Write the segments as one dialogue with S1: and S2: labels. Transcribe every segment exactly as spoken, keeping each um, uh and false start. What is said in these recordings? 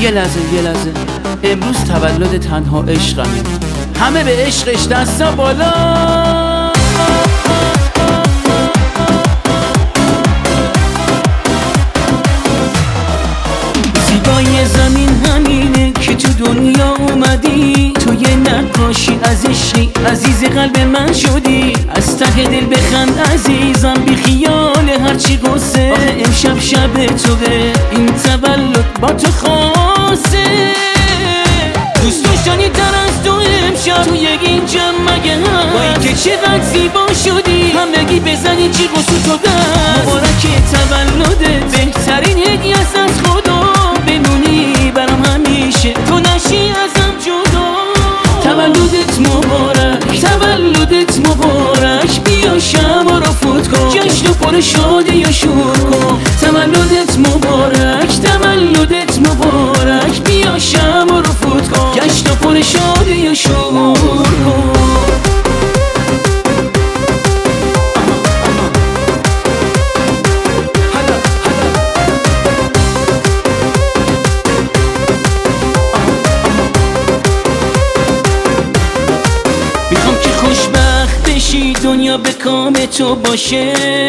S1: یه لحظه یه لحظه امروز تولد تنها عشقمه، همه به عشقش دستا بالا. زیبای زمین همینه که تو دنیا اومدی، تو یه نقاشی از عشقی عزیز قلب من شدی. از ته دل بخند عزیزم بی خیال هرچی قصه، امشب شب توه این تولد با تو خاصه. دوست داشتنی تر از تو امشب توی این جمع مگه هست، با این که چقدر زیبا شدی همگی بزنی چی قصو تو دست. مبارک تولدت بهترین هدیه است از خدا، بمونی برام همیشه تو نشی ازم جدا. تولدت مبارک تولدت مبارک، بیا شما رو فوت کن جشن و پر شادی و شور کن. تولدت مبارک تولدت مبارک، بیا شما رو فوت کن جشن و پر شادی و شور کن. میخوام که خوشبخت بشی دنیا به کام تو باشه،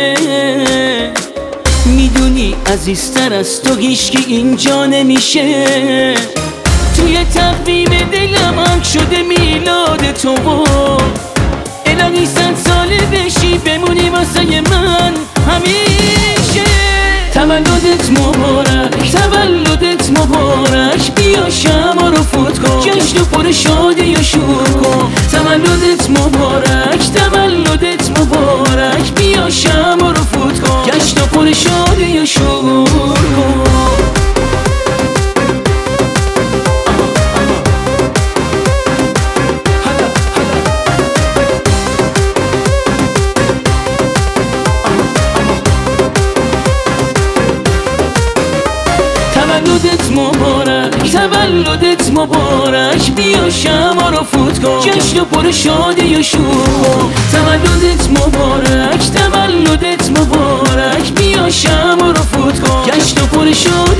S1: میدونی عزیزتر از تو هیچکی اینجا نمیشه. توی تقویم دلم هم شده میلاد تو و الهی صد ساله بشی بمونی واسه من همیشه. تولدت مبارک تولدت مبارک، بیا شما رو فوت کن جشن و پر شادی و شور کن. تولدت مبارک تولدت مبارک، بیا شما رو فوت کن جشن و پر شادی و شور کن. تولدت مبارک تولدت مبارک، بیا شما رو فوت کن جشن و پر شادی و شور کن. تولدت مبارک تولدت مبارک، بیا شما رو فوت کن جشن و پر شادی